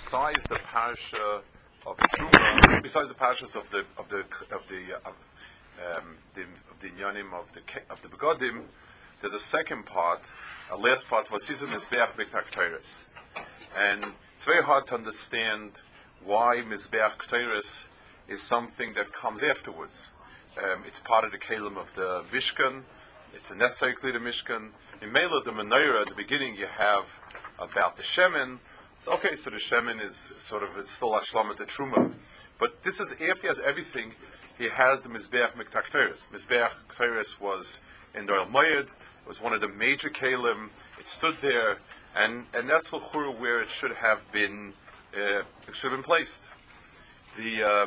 besides the parsha of Truma, besides the parshas of the Inyanim of the Begodim, there's a second part, a last part, Vasizim Mizbeach B'Ktar K'Teiros. And it's very hard to understand why Mizbeach K'Teiros is something that comes afterwards. It's part of the Kalim of the Mishkan. It's a necessary Kli, the Mishkan. In Mela, the Menorah, at the beginning you have about the Shemen. So the Shemen is sort of, it's still Ashlam the Truma. But this is, after he has everything, he has the Mizbeach B'Ktar K'Teiros. Mizbeach K'Teiros was in the Oil Moed. It was one of the major Kalim. It stood there, and that's l'chura where it should have been. It should have been placed. The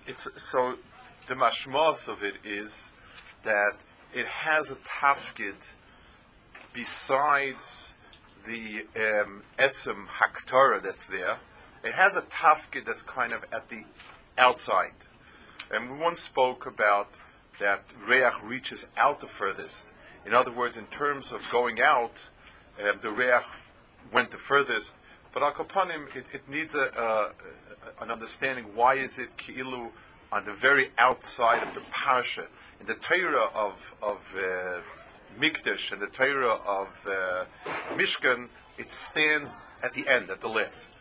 mashmas of it is that it has a tafkid besides the etzem haktara that's there. It has a tafkid that's kind of at the outside. And we once spoke about that reach reaches out the furthest. In other words, in terms of going out, the reach went the furthest. But al kapanim, it needs an understanding. Why is it ki'ilu on the very outside of the parsha? In the Torah of Mikdash and the Torah of Mishkan, it stands at the end, at the last.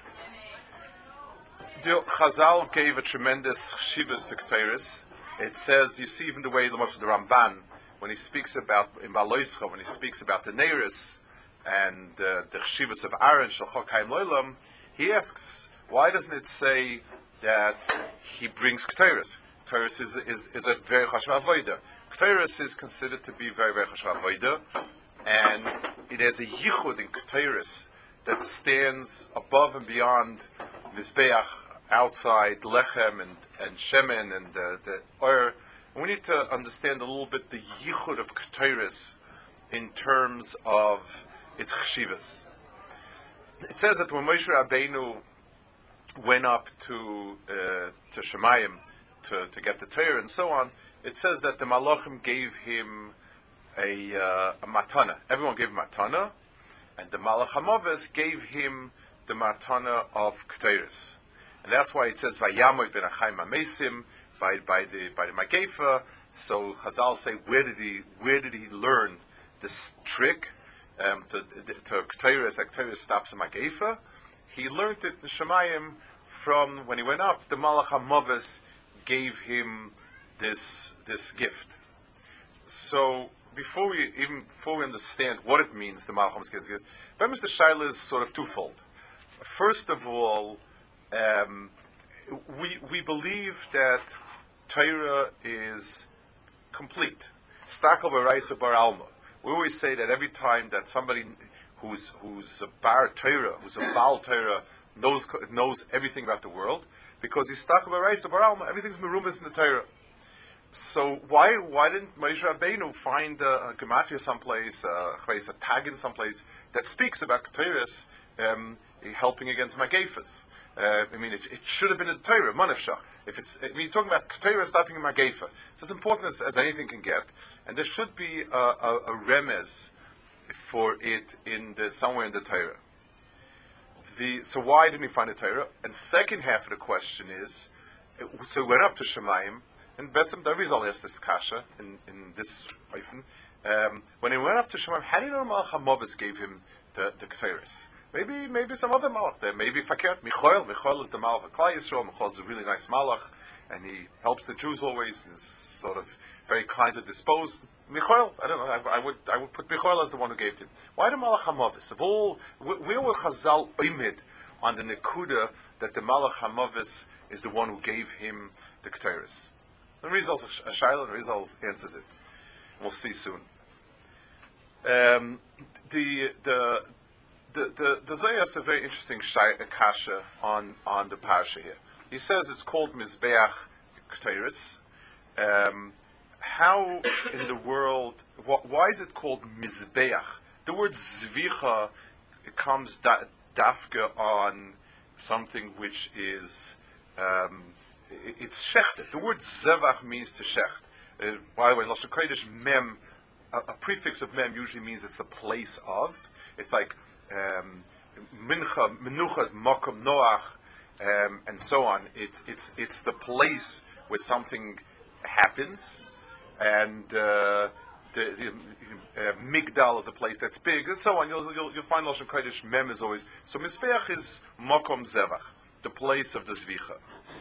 The Chazal gave a tremendous chshivas to K'teiros. It says, you see, even the way the Ramban, when he speaks about in Baloischa, when he speaks about the Neiris and the chshivas of Aaron Shalchok Haim Loilam, he asks, why doesn't it say that he brings K'teiros? K'teiros is a very chashav avodah. K'teiros is considered to be very, very chashav avodah, and it has a yichud in K'teiros that stands above and beyond Mizbeach, outside Lechem and Shemen and the Oyer. We need to understand a little bit the yichud of K'teiros in terms of its chshivas. It says that when Moshe Rabbeinu went up to Shemayim to get the Torah and so on, it says that the Malachim gave him a matana. Everyone gave him matana, and the Malach HaMavis gave him the matana of K'teiros. And that's why it says Vayamoy ben Achayim HaMesim by the Magefa. So Chazal say, where did he learn this trick to K'teiros? Like K'teiros stops a Magefa. He learned it in Shemayim from when he went up. The Malach HaMavis gave him this gift. So before we understand what it means, the Malach HaMavis gives gift, but Mr. Shaila is sort of twofold. First of all, we believe that Torah is complete. Stakel b'raisa bar alma. We always say that every time that somebody who's a bar Torah, who's a Baal Torah, knows everything about the world, because he's stakel b'raisa bar alma. Everything's merumas in the Torah. So why didn't Moshe Rabbeinu find a gematria someplace, a tag in someplace that speaks about K'teiros helping against Magefas? It should have been in the Torah, Manefshach. You're talking about K'teiros stopping in Magefa. It's as important as anything can get, and there should be a remez for it somewhere in the Torah. So why didn't he find the Torah? And second half of the question is, so he went up to Shemayim, and Betzim Darizal asked this kasha in this oifen. When he went up to Shemayim, how do you know Malach HaMavis gave him the K'teiros? Maybe some other malach there. Maybe fakert. Michael is the malach of Klal Yisrael. Michael is a really nice malach, and he helps the Jews always. He's sort of very kind to dispose. Michael, I don't know. I would put Michael as the one who gave it. Why the malach HaMavis? Of all, where were Chazal oimid on the nekuda that the malach HaMavis is the one who gave him the K'teiros? The Rizal's a shaila, and Rizal answers it. We'll see soon. The Zohar has a very interesting kasha on the parsha here. He says it's called Mizbeach K'teiros. How in the world? Why is it called Mizbeach? The word Zvicha comes dafka on something which is it's shechted. The word Zevach means to shecht. By the way, Lashon Kodesh mem, a prefix of mem usually means it's the place of. It's like mincha, menuchas, makom noach, and so on. It's the place where something happens, and the Migdal is a place that's big, and so on. You'll find Lashon Kodesh Mem is always so. Mizbeach is makom zevach, the place of the zvicha.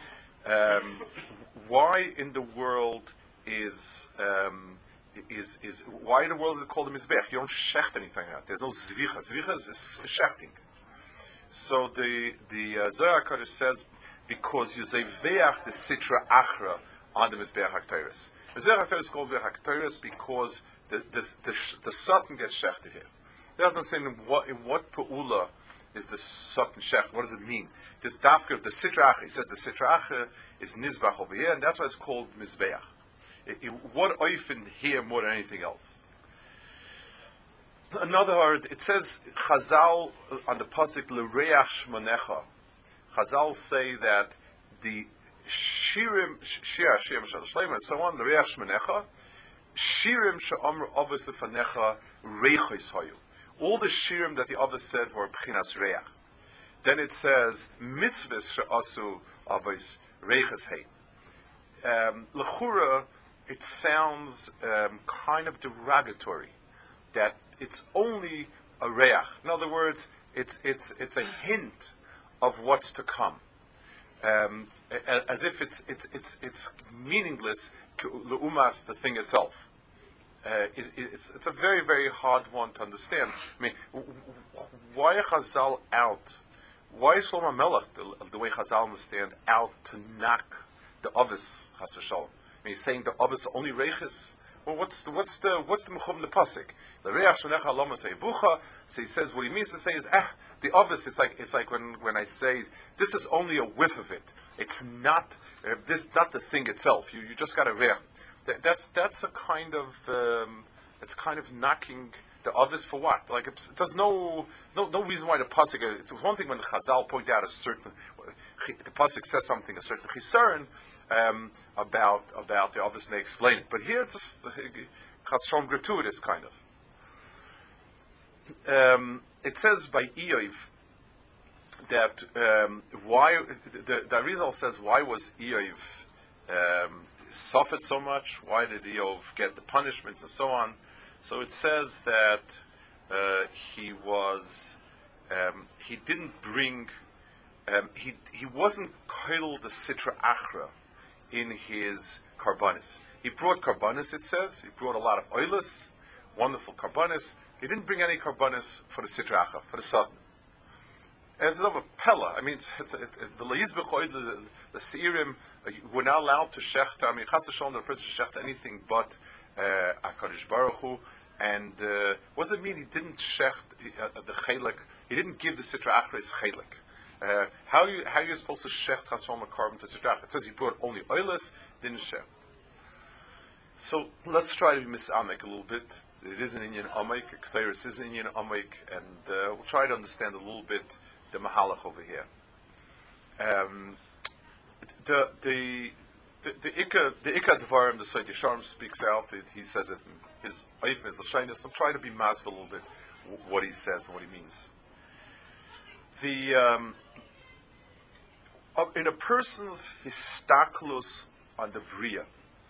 Why in the world is why in the world is it called a mizbech? You don't shecht anything out. There's no zvicha. Zvicha is shechting. So the Zohar Kodesh says because you zeveach the sitra achra on the mizbech haktoris. Mizbech haktoris is called mizbech haktoris because the satan gets shechted here. They don't say in what peula is the satan shecht. What does it mean? This dafka the sitra achra. He says the sitra achra is nizbach over here, and that's why it's called mizbeach. What oifen here more than anything else? Another word, it says Chazal on the pasuk l'reach shmonecha. Chazal say that the shirim shaloshleim and so on l'reach shmonecha shirim she'amru avos lefanecha reichos hayu. All the shirim that the Avos said were b'chinas reach. Then it says mitzvahs she'asu avos reichos hay. L'chura, it sounds kind of derogatory that it's only a reach. In other words, it's a hint of what's to come, as if it's meaningless. Leumas, the thing itself, it's a very very hard one to understand. I mean, why Chazal out? Why is Shlomo Melech the way Chazal understand out to knock the Avos Chas v'Shalom? I mean, he's saying the Avos only reiches. Well, what's the mechum the pasuk? The reach shmonecha aloma say vucha. So he says what he means to say is the Avos. It's like when I say this is only a whiff of it. It's not not the thing itself. You just got to reach. That's a kind of it's kind of knocking the Avos for what? Like there's no reason why the pasuk. It's one thing when the Chazal point out a certain the pasuk says something a certain chisern. About the Avos, and they explain it. But here it's just chasrom gratuitous kind of. It says by Eoiv that why the Arizal says why was Eoiv suffered so much? Why did Eoiv get the punishments and so on? So it says that he didn't bring he wasn't koil the sitra achra in his karbanis. He brought karbanis, it says. He brought a lot of oilus, wonderful karbanis. He didn't bring any karbanis for the sitra achra, for the satan. And it's of a pella. I mean, the seirim were not allowed to shecht. I mean, chas v'shalom, the person should shecht anything but HaKadosh Baruch Hu. And what does it mean he didn't shecht the chelik? He didn't give the sitra achra his chelik. How are you supposed to shecht chasrom a carbon to sitrach? It says he brought only oilus, didn't shecht. So let's try to be misamek a little bit. It is an Indian amek, Ketairis is an Indian amek, and we'll try to understand a little bit the mahalach over here. The ikka dvarim, the Seid Yesharim speaks out. He says it. His oif is l'shainis. I'm trying to be masv a little bit what he says and what he means. In a person's histaklus on the bria,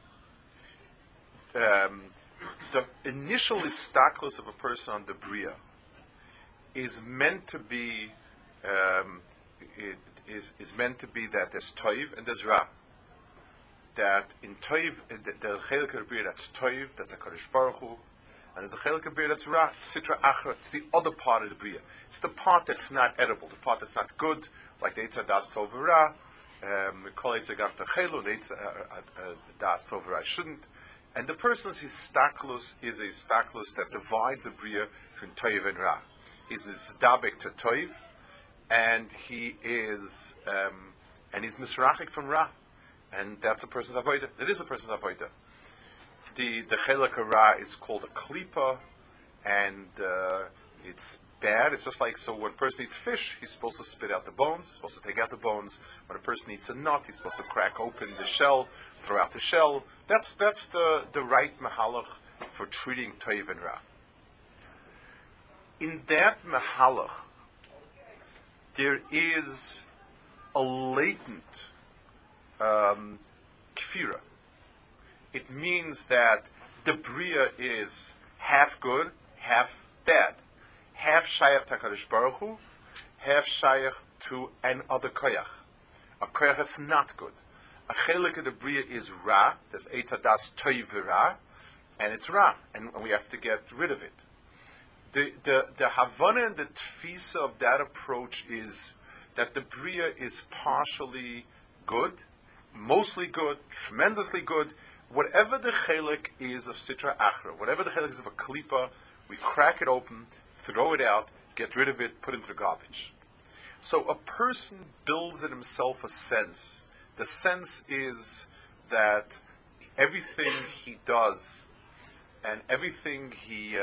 the initial histaklus of a person on the bria is meant to be is meant to be that there's toiv and there's ra. That in toiv, the chelik of the bria that's toiv, that's a Kadosh Baruch Hu. And there's a chelik of bria that's ra, sitra achra. It's the other part of the bria. It's the part that's not edible, the part that's not good, like the Eitz Das Tov Ra. We call Eitz Gam Techelu, the Eitz Das Tov Ra shouldn't. And the person's histaklus is a histaklus that divides the bria between toiv and ra. He's nizdabek to toiv, and he is he's misrachik from ra, and that's a person's avodah. It is a person's avodah. The chelik ra is called a klipa, and it's bad. It's just like, so when a person eats fish, he's supposed to spit out the bones, supposed to take out the bones. When a person eats a nut, he's supposed to crack open the shell, throw out the shell. That's the right mahalach for treating toiv and ra. in that Mahalach, there is a latent kfira. It means that the Bria is half good, half bad. Half shayach to HaKadosh Baruch Hu, half shayach to an other koyach. A koyach is not good. A chelik of the Bria is ra, there's Eitz Hadas Toiv v'ra, and it's ra, and we have to get rid of it. The Havana and the Tfisa of that approach is that the Bria is partially good, mostly good, tremendously good. Whatever the chelik is of Sitra Achra, whatever the chelik is of a klipa, we crack it open, throw it out, get rid of it, put it into the garbage. So a person builds in himself a sense. The sense is that everything he does and everything he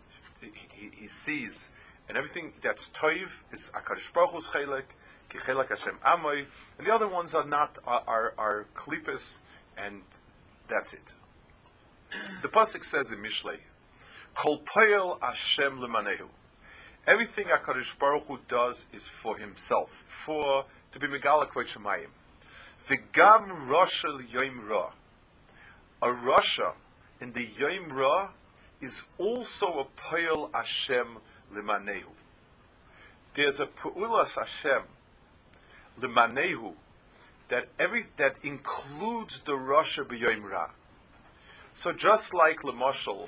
sees and everything that's toiv is HaKadosh Baruch Hu's chelik, ki chelik Hashem Amoy, and the other ones are not are klippas, and that's it. The pasuk says in Mishlei, Kol poyel Hashem lemanehu. Everything HaKadosh Baruch Hu does is for himself, to be megala kvod shemayim. V'gam Rasha l'Yom Ra. A Rasha in the Yom Ra is also a poyel Hashem lemanehu. There's a peulas Hashem lemanehu that includes the Rasha b'Yom Ra. So just like Lamashal,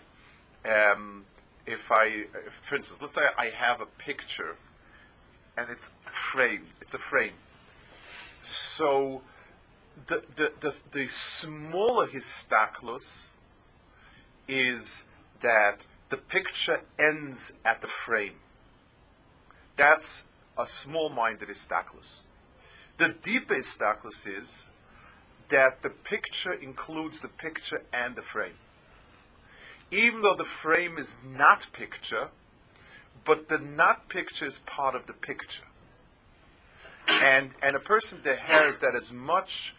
for instance, let's say I have a picture and it's a frame. So the smaller histaklus is that the picture ends at the frame. That's a small-minded histaklus. The deeper histaklus is that the picture includes the picture and the frame. Even though the frame is not picture, but the not picture is part of the picture. And a person that has that as much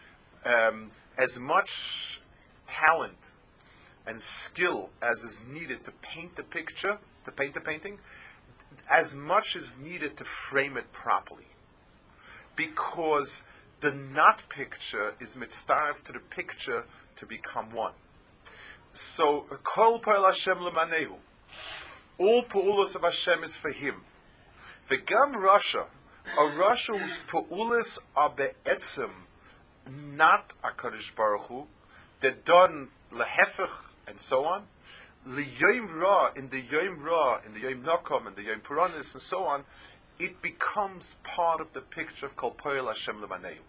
talent and skill as is needed to paint the picture, to paint the painting, as much is needed to frame it properly. Because the not picture is mitzvah to the picture to become one. So, Kol Poel Hashem Lemanehu. All Peulos of Hashem is for him. V'gam Rasha, a Rasha whose Peulos are be'etzem, not HaKadosh Baruch Hu, they're done lehefech and so on. L'Yom Ra, in the Yom Nokom, in the Yom Puranis and so on, it becomes part of the picture of Kol Poel Hashem Lemanehu.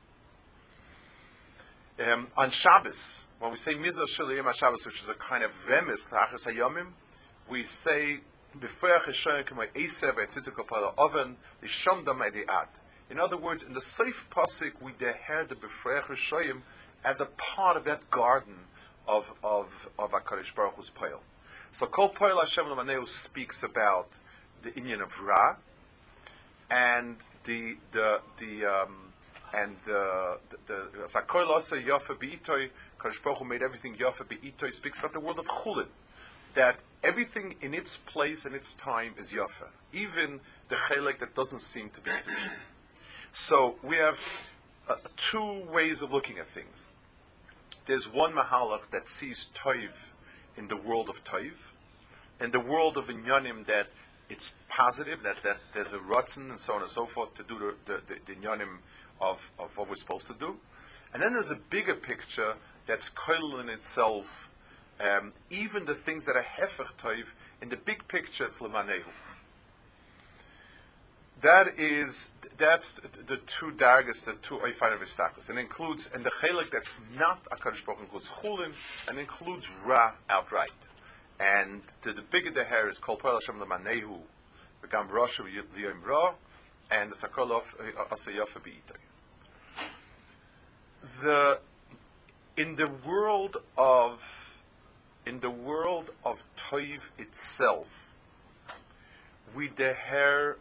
On Shabbos, when we say Mizah Shel Yom HaShabbos, which is a kind of remes to Achos HaYomim, we say B'Foyach Hashem K'may Eser V'Etzitu Kapala Oven L'Shom Damei De'ad. In other words, in the Seif Pasuk, we deher the B'Foyach Hashem as a part of that garden of HaKadosh Baruch Hu's Poel. So Kol Poel Hashem L'Manehu speaks about the inyan of Ra and the Sakol Asa Yafa Be'itoy, Kadosh Baruch Hu made everything Yafa Be'itoy, speaks about the world of Chulin, that everything in its place and its time is Yafa, even the Chelek that doesn't seem to be Kedusha. So we have two ways of looking at things. There's one Mahalach that sees Toiv in the world of Toiv, and the world of Inyanim that it's positive, that there's a Ratzon and so on and so forth to do the Inyanim of what we're supposed to do. And then there's a bigger picture that's koil in itself, even the things that are hefech toiv, in the big picture it's lemanehu. That's the two dargas, the two oifan of istakos, and includes, and the chelik that's not HaKadosh Baruch Hu includes chulin, and includes ra outright. And the bigger the hair is Kol Poel Hashem lemanehu, v'gam Rasha l'Yom Ra, and the Sakol Asa Yafa Be'itoy. In the world of Toiv itself, we deher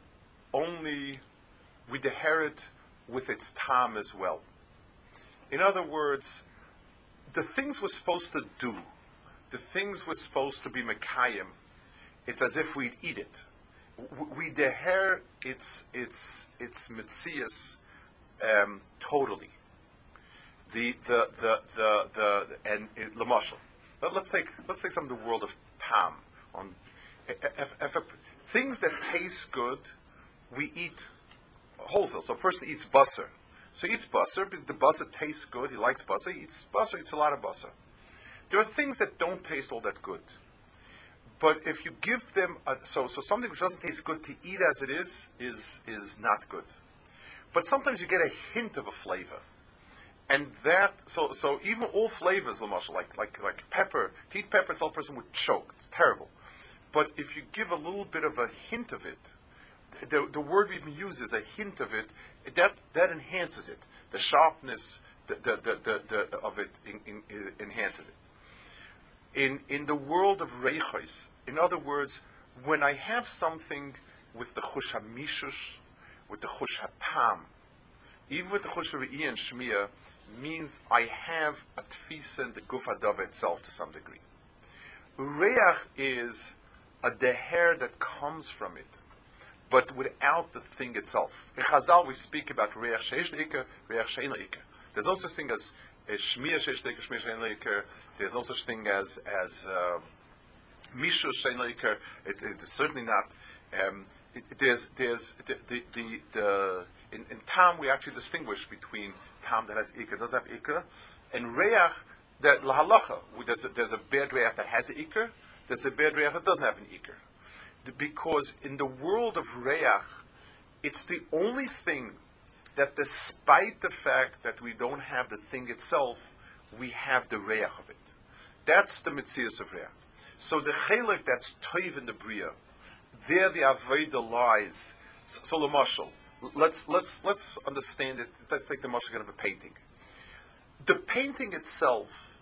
it with its tam as well. In other words, the things we're supposed to do, the things we're supposed to be mekayim, it's as if we'd eat it. we deher its mitzias totally. And Lamashal. Let's take some of the world of Tam. Things that taste good, we eat wholesale. So a person eats basar. So he eats basar, but the basar tastes good. He likes basar. He eats basar. Eats a lot of basar. There are things that don't taste all that good. But if you give them so something which doesn't taste good to eat as it is not good. But sometimes you get a hint of a flavor. And that, so even all flavors, like pepper, to eat pepper itself, a person would choke. It's terrible. But if you give a little bit of a hint of it, the word we even use is a hint of it, that enhances it. The sharpness of it enhances it. In the world of reichos, in other words, when I have something with the chush hamishus, with the chush hatam, even with the chush re'iyah and shmiyah, means I have a tfisa in the guf hadava itself to some degree. Reach is a deher that comes from it, but without the thing itself. In Chazal we speak about reach sheish le'iker, reach she'ein le'iker. There's no such thing as shmiyah sheish le'iker, shmiyah she'ein le'iker. There's no such thing as mishus she'ein le'iker. It's certainly not. In Tam we actually distinguish between Tam that has Iker, doesn't have Iker, and Reach that lahalacha. There's a bad Reach that has Iker. There's a bad Reach that doesn't have an Iker. Because in the world of Reach, it's the only thing that, despite the fact that we don't have the thing itself, we have the Reach of it. That's the Metzias of Reach. So the Chelek that's Toiv in the Bria, there the Avodah lies. So the mashal. Let's understand it. Let's take the mashal of a painting. The painting itself,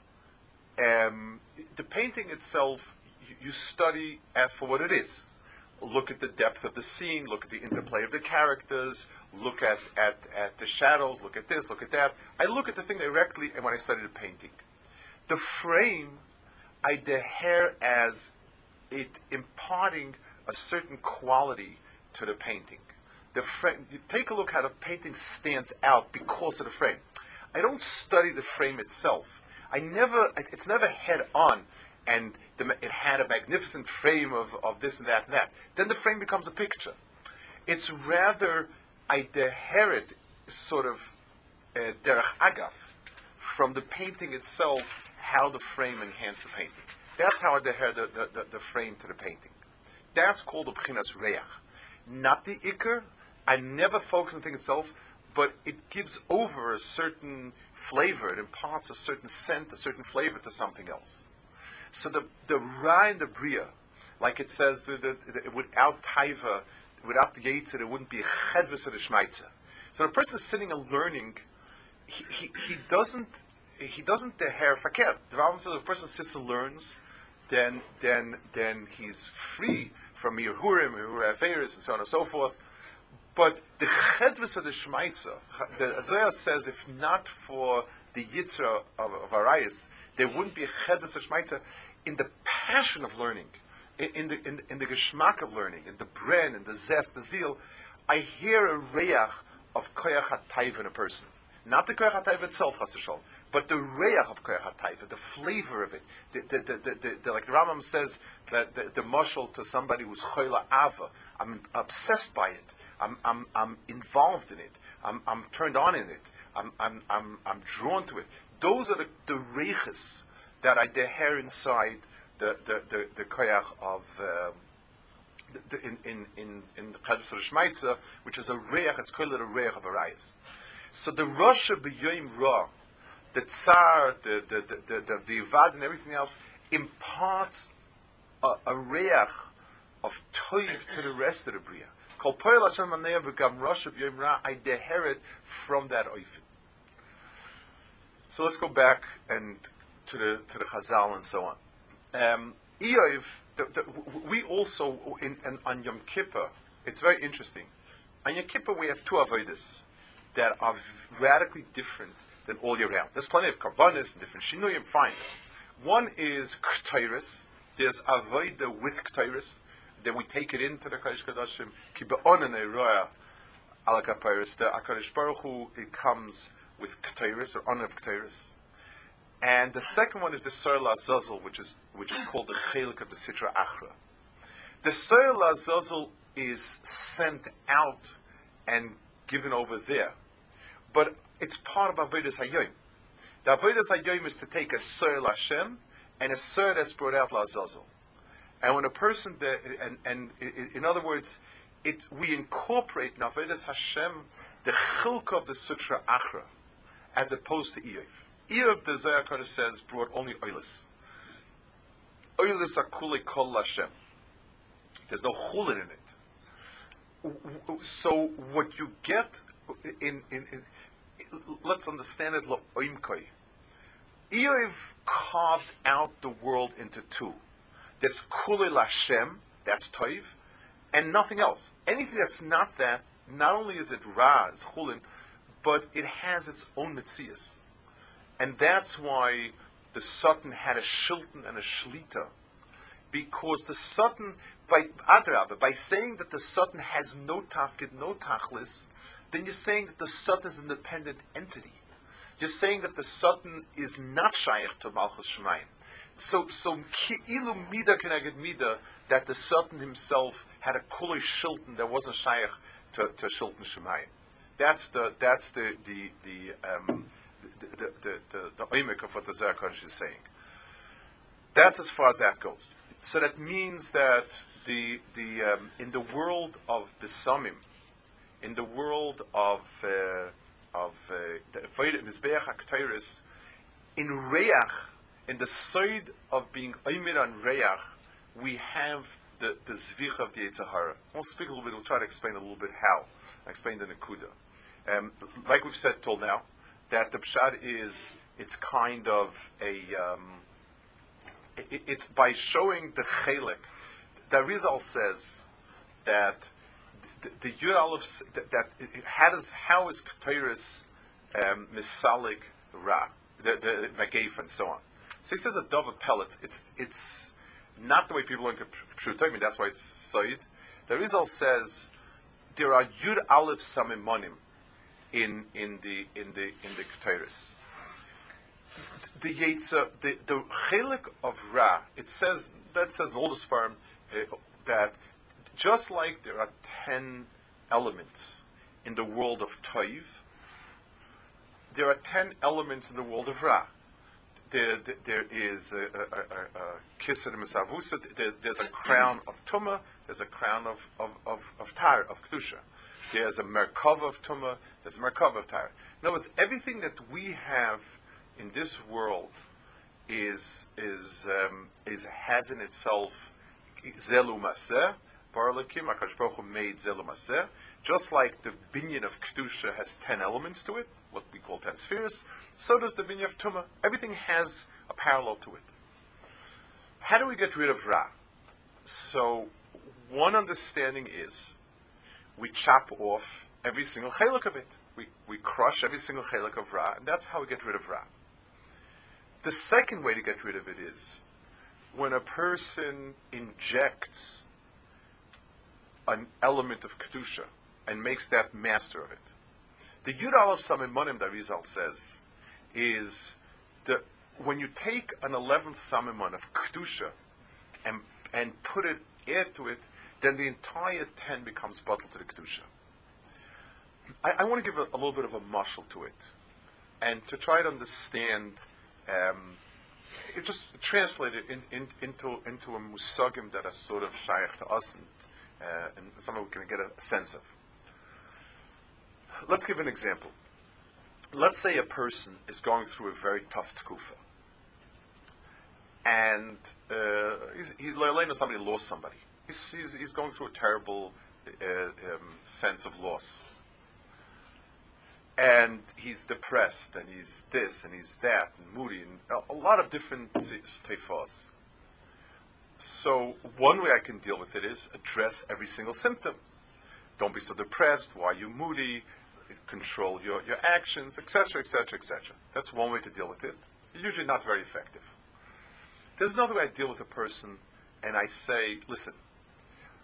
you study as for what it is. Look at the depth of the scene. Look at the interplay of the characters. Look at the shadows. Look at this. Look at that. I look at the thing directly, and when I study the painting, the frame I deher as it imparting a certain quality to the painting. The frame, you take a look how the painting stands out because of the frame. I don't study the frame itself. It's never head on, and it had a magnificent frame of this and that and that. Then the frame becomes a picture. It's rather, I deher it sort of derech agav, from the painting itself, how the frame enhanced the painting. That's how I deher the frame to the painting. That's called the B'chinas Reach. Not the Iker. I never focus on the thing itself, but it gives over a certain flavor. It imparts a certain scent, a certain flavor to something else. So the Ra and the Bria, like it says, without Taiva, without the Yetzer, it wouldn't be a Chedvis of the Shmaitza. So the person sitting and learning, he doesn't deher faket. The Rambam says if a person sits and learns, then he's free from Yehurim, Averis, and so on and so forth. But the Chedvis of the Shmaitza, the Zohar says, if not for the Yitzra of Arayis, there wouldn't be a Chedvis of Shmaitza in the passion of learning, in the Geschmack of learning, in the bren, in the zest, the zeal. I hear a reach of Koyach HaTaiva in a person. Not the Koyach HaTaiva itself, Chas v'Shalom, but the reach of Koyach HaTaiva, the flavor of it. Like the Rambam says, that the mashal to somebody who's Choyla Ava, I'm obsessed by it. I'm involved in it. I'm turned on in it. I'm drawn to it. Those are the reiches that I deher inside the koyach of in the Chedus of Shmaitza, which is a reich. It's called a reich of Arayis. So the Rasha b'Yom Ra, the Tsar, the Ivad, and everything else imparts a reich of toiv to the rest of the bria. Kol poel Hashem maneh v'gam Rasha b'Yom Ra. I deher it from that oifin. So let's go back and to the Chazal and so on. We also on Yom Kippur. It's very interesting. On Yom Kippur we have two avodas that are radically different than all year round. There's plenty of karbanis and different shinuyim. Fine. One is k'tayris. There's avoda with k'tayris. then we take it into the Kodesh Kodashim. Ki be'onenei roya ala kapeiros. The HaKadosh Baruch Hu, it comes with keteiros or honor of keteiros. And the second one is the Soyer L'Azazel, which is called the chelik of the Sitra Achra. The Soyer L'Azazel is sent out and given over there, but it's part of Avodas Hayom. The Avodas Hayom is to take a Soyer L'Hashem and a Soyer that's brought out L'Azazel. And when a person, in other words, we incorporate in Avodas Hashem the chilk of the Sitra Achra, as opposed to Iyov. Iyov, the Zohar Kodesh says, brought only oilis. Oilis akule kol Hashem. There's no chulin in it. So what you get in let's understand it lo oimkoi. Iyov carved out the world into two. There's kule Hashem, that's toiv, and nothing else. Anything that's not that, not only is it ra, it's chulin, but it has its own mitzias. And that's why the Satan had a shilton and a shlita. Because the Satan, by saying that the Satan has no tafkid, no tachlis, then you're saying that the Satan is an independent entity. You're saying that the Satan is not shaykh to Malchus Shemayim. So ki'ilu mida keneged mida, that the Satan himself had a kulei shilton that wasn't shaykh to shilton Shemayim. That's the oimik of what the Zohar Kodesh is saying. That's as far as that goes. So that means that in the world of Besamim, in the world of the Mizbeach HaKteiris, in Reach, in the side of being oimid on Reach, we have the Zvich of the Yetzer Hara. We'll speak a little bit, we'll try to explain a little bit how. I explained the Nekuda. Like we've said till now, that the pshat is, it's kind of it's by showing the chelik. The Arizal says that the Yud Aleph, that how is Keteiris misalik ra, the Megaf and so on. So he says a dove of pellets. It's not the way people learn Pshutim. That's why it's Said. The Arizal says there are Yud Aleph Samimonim in the Keteiris. The Yetzer, the chelik of Ra, it says in all this form that just like there are 10 elements in the world of Toiv, there are 10 elements in the world of Ra. There is a Kisser Misavusa, there's a crown of Tumah, there's a crown of Tar, of Kedusha. There's a Merkava of Tumah, there's a Merkava of Tar. In other words, everything that we have in this world has in itself Zelu Maseh, Baralakim, HaKadosh Baruch Hu made Zelu Maseh, just like the binyan of Kedusha has 10 elements to it, what we call 10 spheres, so does the binyan of Tumah. Everything has a parallel to it. How do we get rid of Ra? So, one understanding is, we chop off every single chelik of it. We crush every single chelik of Ra, and that's how we get rid of Ra. The second way to get rid of it is when a person injects an element of Kedusha and makes that master of it. The Yud Aleph Samimonim, the Arizal says, is when you take an 11th Samimon of Kedusha and add to it, then the entire 10 becomes bottled to the Kedusha. I want to give a little bit of a mashal to it, and to try to understand, just translate it into a musagim that are sort of shaykh to us, and something we can get a sense of. Let's give an example. Let's say a person is going through a very tough tkufa, and somebody lost somebody. He's going through a terrible sense of loss. And he's depressed, and he's this, and he's that, and moody, and a lot of different teifos. So one way I can deal with it is address every single symptom. Don't be so depressed. Why are you moody? Control your actions, etc., etc., etc. That's one way to deal with it. Usually not very effective. There's another way I deal with a person, and I say, listen,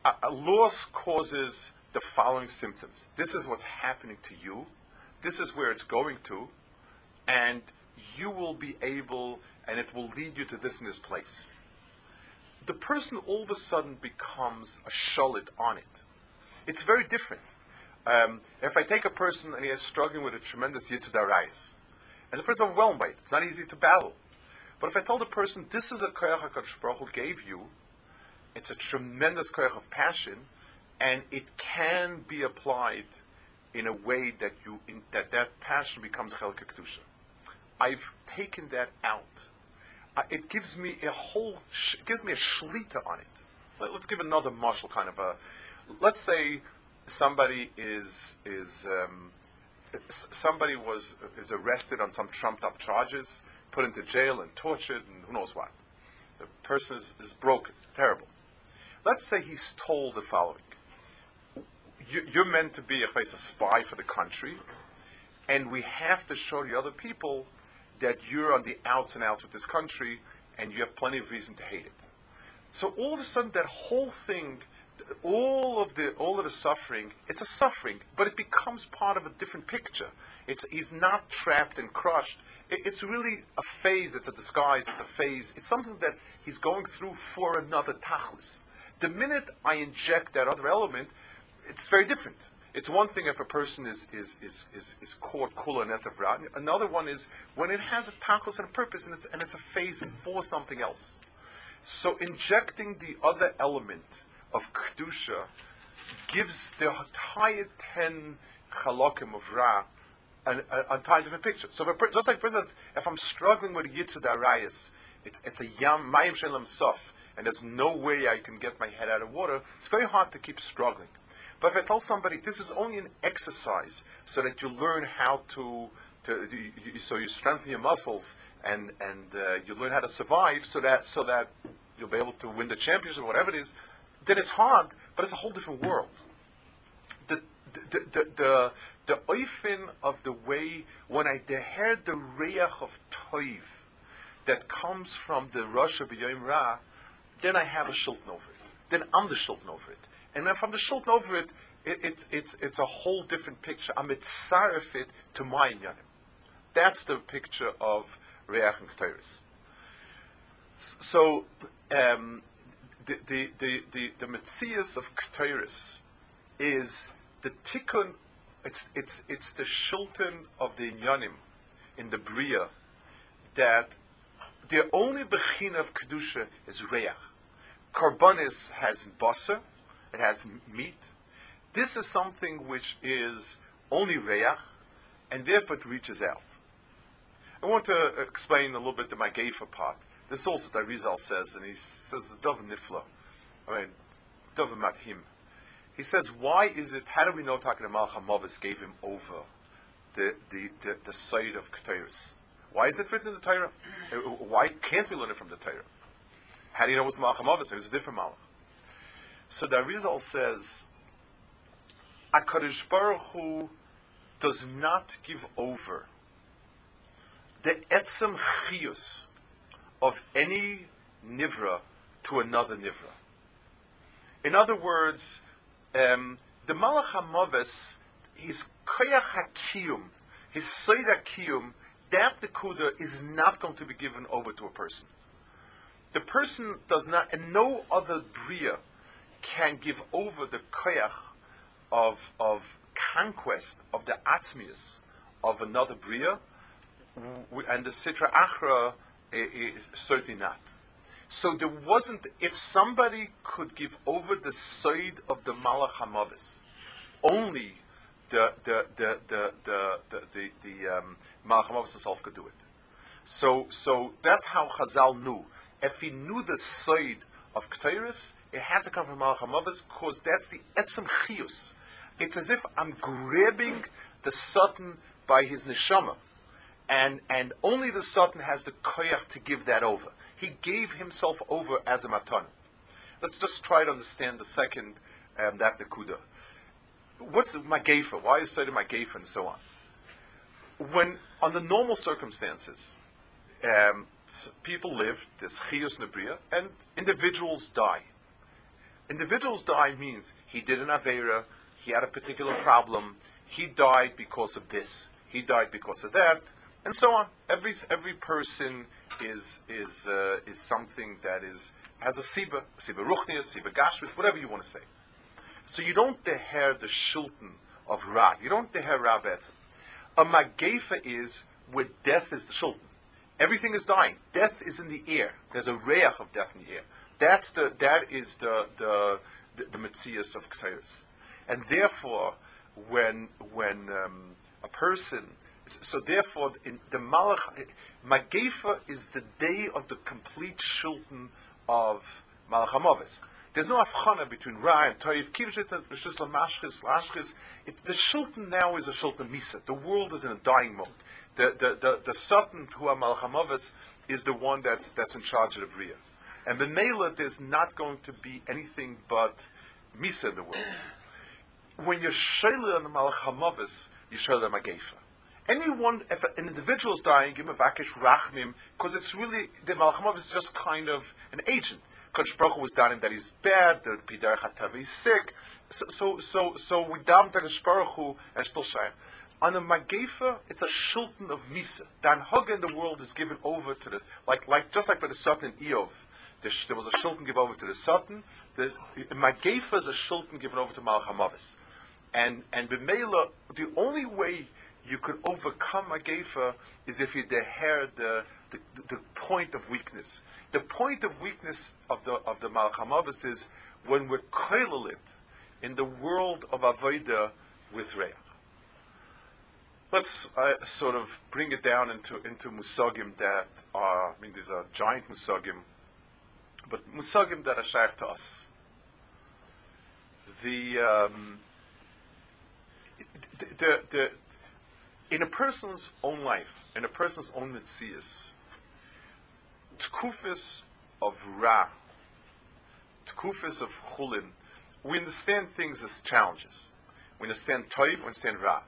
a loss causes the following symptoms. This is what's happening to you. This is where it's going to, and you will be able, and it will lead you to this and this place. The person all of a sudden becomes a shalit on it. It's very different. If I take a person and he is struggling with a tremendous yitzhak darayis, and the person is overwhelmed by it, it's not easy to battle. But if I tell the person, this is a koyach HaKadosh Baruch Hu gave you, it's a tremendous koyach of passion, and it can be applied in a way that that passion becomes a chelek kedusha. I've taken that out. It gives me a shlita on it. Let's give another mashal kind of a. Let's say somebody is arrested on some trumped up charges, put into jail and tortured and who knows what. The person is broken, terrible. Let's say he's told the following: you're meant to be a spy for the country, and we have to show the other people that you're on the outs and outs with this country, and you have plenty of reason to hate it. So all of a sudden, that whole thing, all of the suffering, it's a suffering, but it becomes part of a different picture. He's not trapped and crushed. It's really a phase. It's a disguise. It's a phase. It's something that he's going through for another tachlis. The minute I inject that other element, it's very different. It's one thing if a person is caught kula netavra. Another one is when it has a tachlis and a purpose, and it's a phase for something else. So injecting the other element of kedusha gives the entire 10 chalakim of Ra an entire different picture. So just like, for instance, if I'm struggling with a yitzhak darayis, it's a yam mayim shelam sof, and there's no way I can get my head out of water. It's very hard to keep struggling. But if I tell somebody this is only an exercise, so that you learn how so you strengthen your muscles and you learn how to survive, so that you'll be able to win the championship, or whatever it is, then it's hard, but it's a whole different world. The oifin of the way when I heard the reach of toiv that comes from the Rosh B'Yom Ra, then I have a shulton over it. Then I'm the shulton over it. And if I'm the shulton over it, it's a whole different picture. I'm mitzaref it to my inyanim. That's the picture of reach and ketores. So the metzias of ketores is the tikkun. It's the shulton of the inyanim in the bria, that the only bechina of kedusha is reach. Karbonis has basa. It has meat. This is something which is only reach, and therefore it reaches out. I want to explain a little bit the Magefa part. This is also that Rizal says, and he says Dov Nifla. Dov Madhim. He says, why is it? How do we know Takana Malach HaMavis gave him over the side of Ketores? Why is it written in the Torah? Why can't we learn it from the Torah? How do you know what's the Malach HaMavis? It was a different Malach. So the Arizal says, HaKadosh Baruch Hu does not give over the etzem chiyus of any nivra to another nivra. In other words, the Malach HaMavis, his koyach hakiyum, his seid hakiyum, that nekuda is not going to be given over to a person. The person does not, and no other bria can give over the koyach of conquest of the atzmius of another bria, and the sitra achra is certainly not. So there wasn't. If somebody could give over the side of the Malach HaMavis, only the Malach HaMavis himself could do it. So that's how Chazal knew. If he knew the side of Ketores, it had to come from Malach HaMavis, because that's the etzem chiyus. It's as if I'm grabbing the Satan by his neshama, and only the Satan has the koyach to give that over. He gave himself over as a matan. Let's just try to understand the second, that nekuda. What's Magefa? Why is Seder Magefa and so on? When, under normal circumstances, people live, there's chiyus nebriya, and individuals die. Individuals die means he did an Aveira, he had a particular problem, he died because of this, he died because of that, and so on. Every person is something that has a siba ruchnius, siba gashmis, whatever you want to say. So you don't deher the shulton of Ra. You don't deher Ra betzim. A magefa is where death is the shulton. Everything is dying. Death is in the air. There's a reach of death in the air. That is the metzias of Ketores. And therefore, when a person, so therefore, in the Malach, Magefa is the day of the complete shulton of Malach HaMoves. There's no afchana between Ra and Toiv. Kivshit and Rishis Lamashchis, Lashchis. The shulton now is a shulton misa. The world is in a dying mode. The Satan who are Malach HaMoves is the one that's in charge of the Bria. And B'meila, there's not going to be anything but misa in the world. When you're shayla on the Malach HaMoves, you're shayla Magefa. Anyone, if an individual is dying, give him a vakish rachmim, because it's really, the Malach HaMoves is just kind of an agent. Kodesh Baruch Hu was down that he's bad, the Pidar Chatav is sick, so we daven to Kodesh Baruch Hu and still shayim. On a Magefa, it's a shulton of misa. The anhaga in the world is given over to the, just like by the Satan in Eov, there was a shulton given over to the Satan. The Magefa is a shulton given over to Malach HaMoves. And b'meila, the only way you could overcome Magefa is if you deher the point of weakness. The point of weakness of the Malach HaMoves is when we're koilelit in the world of Avodah with Reach. Let's sort of bring it down into musagim that are, these are giant musagim, but musagim that are shaykh to us. In a person's own life, in a person's own metzias, tkufis of Ra, tkufis of Chulin, we understand things as challenges. We understand Toiv, we understand Ra.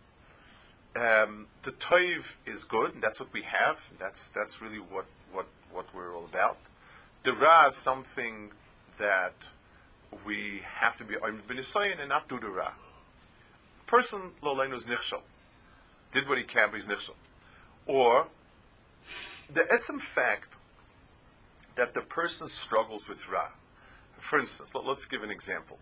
The Toiv is good, and that's what we have. That's really what we're all about. The Ra is something that we have to be b'nisayin and not do the Ra. Person lo leinu is nichshel, did what he can, but he's nichshel. Or the etzem fact that the person struggles with Ra. For instance, let's give an example.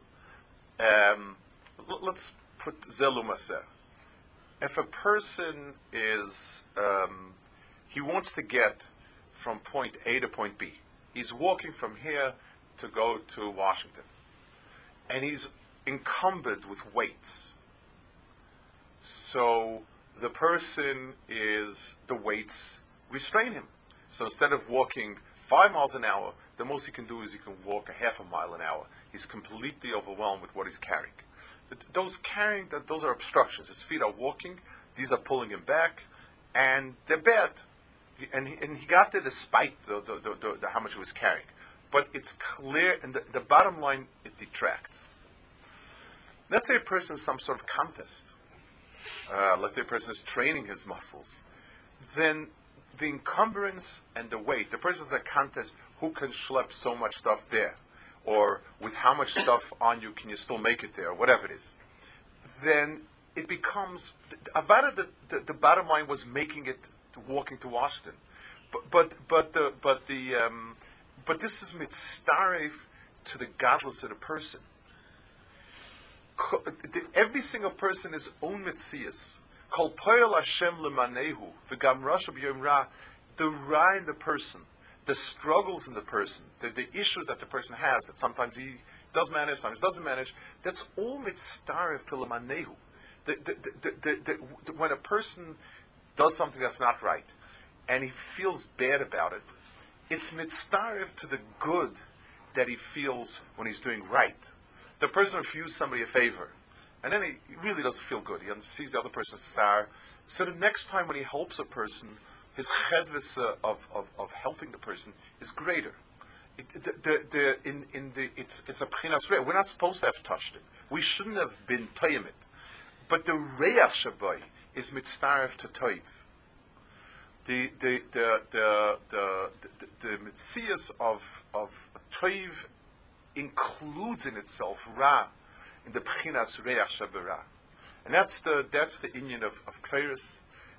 Let's put zelu maser. If a person is, he wants to get from point A to point B. He's walking from here to go to Washington. And he's encumbered with weights. So the weights restrain him. So instead of walking 5 miles an hour, the most he can do is he can walk a half a mile an hour. He's completely overwhelmed with what he's carrying. Those are obstructions. His feet are walking, these are pulling him back, and they're bad. And he got there despite the how much he was carrying. But it's clear, and the bottom line, it detracts. Let's say a person is some sort of contest. Let's say a person is training his muscles. Then the encumbrance and the weight, the person's in a contest, who can schlep so much stuff there? Or with how much stuff on you can you still make it there, or whatever it is. Then it becomes, Avada, the bottom line was making it, walking to Washington. But this is mitzaref to the godless of the person. Every single person is own mitzias. Kol poyel Hashem lemanehu v'gam rasha b'yom ra. The ra in the person, the struggles in the person, the issues that the person has, that sometimes he does manage, sometimes doesn't manage, that's all mitzaref to lemanehu. When a person does something that's not right, and he feels bad about it, it's mitzaref to the good that he feels when he's doing right. The person refused somebody a favor, and then he really doesn't feel good. He sees the other person's sour. So the next time when he helps a person, his chedvis of helping the person is greater. It's a pchinas re'ah. We're not supposed to have touched it. We shouldn't have been toyim it. But the re'ach shabai is mitzaref to toiv. The mitzias of toiv includes in itself Ra in the B'chinas Reach Shabara. And that's the inyan of Kfeiris.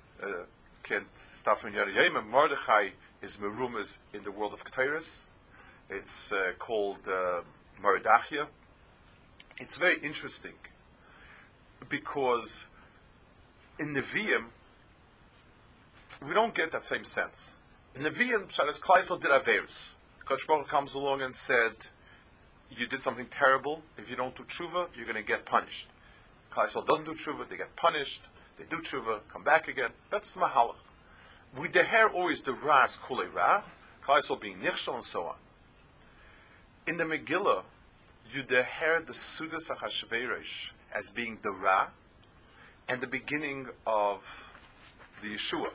Mordechai is Merumas in the world of Kfeiris. It's called Mordachia. It's very interesting because in Nevi'im we don't get that same sense. In Nevi'im, Shalas Klaisel did Averis. Kodesh Baruch Hu comes along and said, you did something terrible. If you don't do tshuva, you're going to get punished. Klaisel doesn't do tshuva, they get punished. They do tshuva, come back again. That's Mahalach. We deher always the Ra as Kulei Ra, Klaisel being Nichshel and so on. In the Megillah, you deher the Sudas HaChashverosh as being the Ra and the beginning of the Yeshua.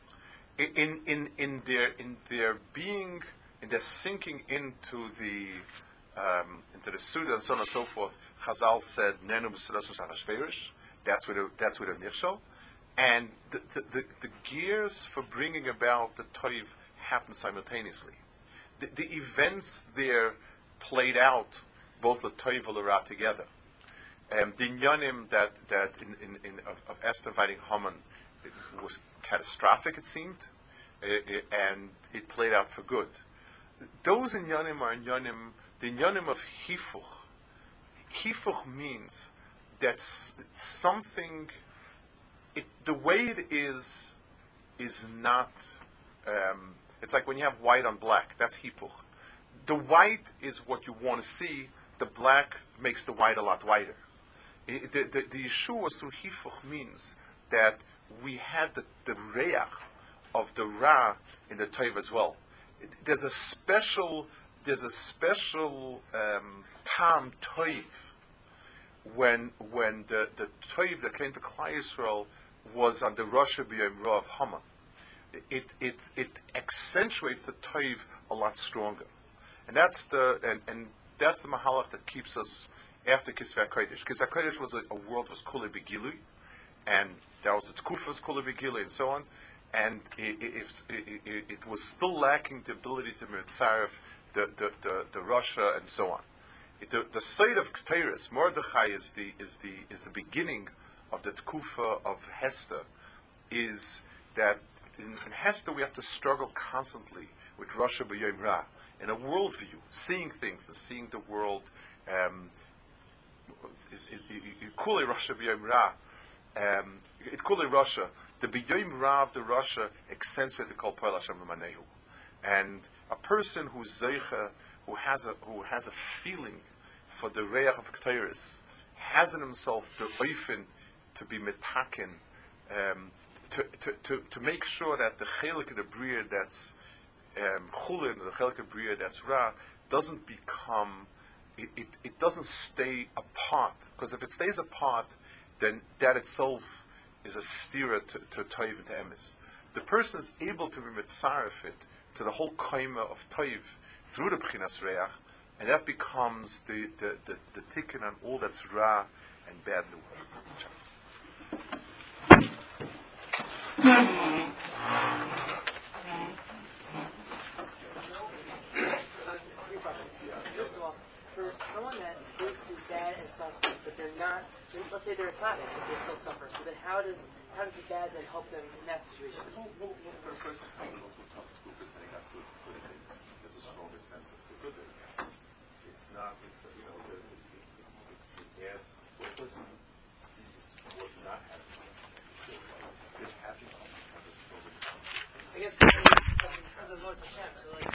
In their being, in their sinking into the Suda and so on and so forth, Chazal said Nenu b'Sudas HaChashverosh. That's where the Nichshel, and the gears for bringing about the Toiv happen simultaneously. The events there played out both the Toiv and the Ra together. The Inyanim that of Esther fighting Haman was catastrophic, it seemed, and it played out for good. Those Inyanim are Inyanim, the Inyanim of Hifuch. Hifuch means that's something. The way it is not. It's like when you have white on black. That's hipuch. The white is what you want to see. The black makes the white a lot whiter. The Yeshua was through hipuch means that we had the reach of the Ra in the Toiv as well. There's a special tam Toiv when the Toiv that came to Klal Yisrael was on the Rosh B'Yom Ra of Haman. It accentuates the Toiv a lot stronger, and that's the Mahalach that keeps us after Kisvei HaKodesh. Kisvei HaKodesh was a world was Kulei Begilui, and there was a Tkufas Kulei Begilui and so on, and it was still lacking the ability to mitzaref the Russia and so on. The side of Ketores, Mordechai is the beginning of the Tkufa of Hester. Is that in Hester we have to struggle constantly with Rasha B'Yom Ra in a worldview, seeing things and seeing the world. Kulei Rasha B'Yom Ra. It Kulei Rasha. The B'Yom Ra of the Rasha accentuates the Kol Poel Hashem L'Manehu. And a person who's zeicha, who has a feeling for the reach of Ketores, has in himself the oifen to be metaken, to make sure that the chelik of the bria that's chulin, the chelik of bria that's ra, doesn't become, it doesn't stay apart. Because if it stays apart, then that itself is a stira to toiv and to emes. The person is able to be mitzaref it to the whole kaima of toiv through the b'chinas reach, and that becomes the tikkun on all that's ra and bad in the world. First of all, for someone that goes through bad and suffering, but they're not, let's say they're a tzaddik, but they still suffer. So then how does the bad then help them in that situation? Well, for the first thing, those who talk to group is they have good things. There's a stronger sense of the good that it has. It's not, it adds, when a person sees what not happening, it happens, has a stronger. I guess because of Hashem, so like